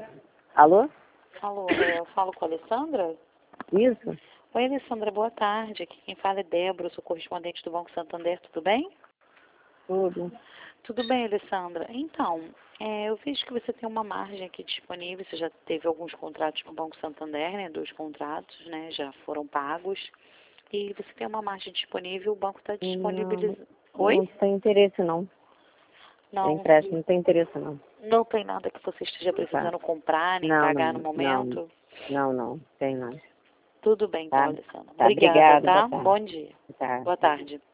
Alô? Alô, eu falo com a Alessandra? Isso? Oi, Alessandra, boa tarde. Aqui quem fala é Débora, eu sou correspondente do Banco Santander, tudo bem? Tudo. Tudo bem, Alessandra. Então, eu vejo que você tem uma margem aqui disponível, você já teve alguns contratos com o Banco Santander, né? 2 contratos, né? Já foram pagos. E você tem uma margem disponível, o banco está disponibilizando. Oi? Não tem interesse, não. Tem Não, empréstimo, não tem interesse, não. não tem nada que você esteja precisando comprar, nem Não, pagar não, no momento? não, tem não. Tudo bem, então, Tá? Alessandra. Tá, Obrigada, obrigada, tá? boa tarde. Bom dia. Tá. Boa tarde.